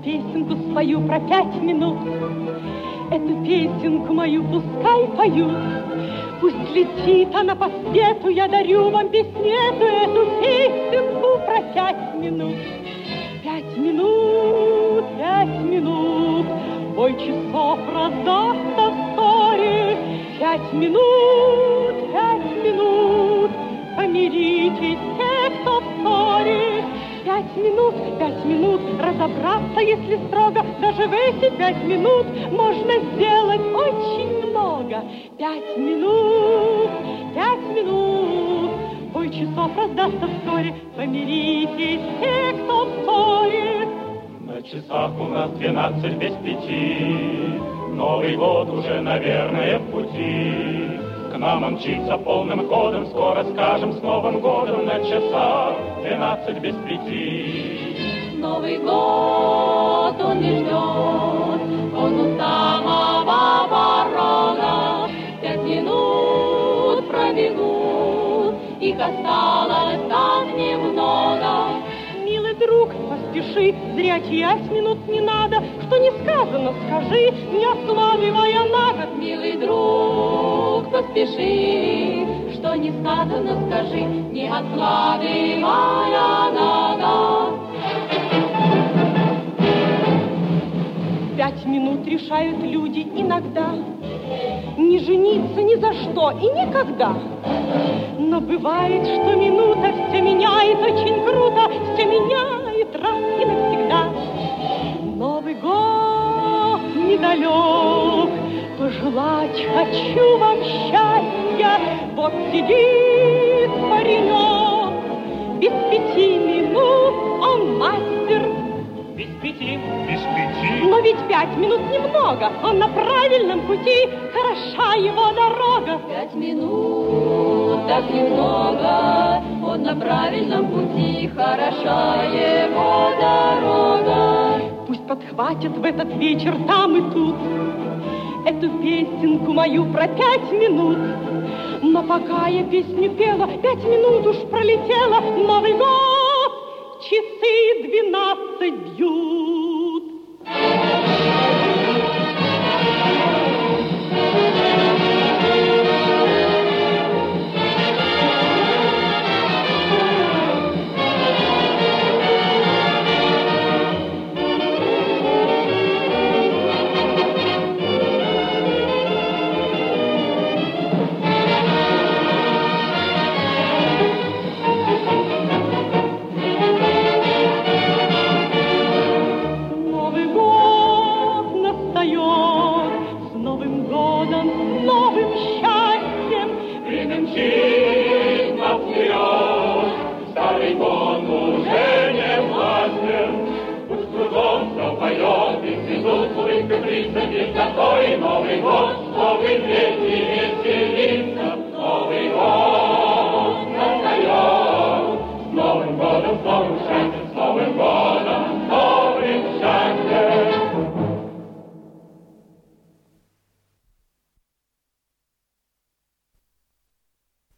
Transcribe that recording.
песенку спою про 5 минут. Эту песенку мою пускай поют. Пусть летит она по свету, я дарю вам песнету, эту песенку про 5 минут. 5 минут, 5 минут, бой часов раздастся вскоре. 5 минут, 5 минут, помиритесь все, кто в ссоре. 5 минут, разобраться, если строго, даже в эти 5 минут можно сделать очень много. 5 минут, 5 минут, бой часов раздастся вскоре, помиритесь все, кто в ссоре. На часах у нас 12 без 5, Новый год уже, наверное, в пути. К нам он мчится полным ходом, скоро скажем с Новым годом. На часах 12 без 5. Новый год он не ждет, он у самого порога. 5 минут пробегут, их осталось так немного. Милый друг, поспеши, зря терять минут не надо. Что не сказано, скажи, не откладывая на год. Милый друг, поспеши, что не сказано, скажи, не откладывая на год. 5 минут решают люди иногда не жениться ни за что и никогда. Но бывает, что минута все меняет очень круто, все меняет раз и навсегда. Новый год недалек, пожелать хочу вам счастья. Вот сидит паренек, без 5 минут он мастер. Без 5. Но ведь 5 минут немного, он на правильном пути, хороша его дорога. 5 минут, так немного, он на правильном пути, хороша его дорога. Пусть подхватят в этот вечер там и тут эту песенку мою про 5 минут. Но пока я песню пела, 5 минут уж пролетело. Новый год, часы 12 бьют. Новый год, новый день,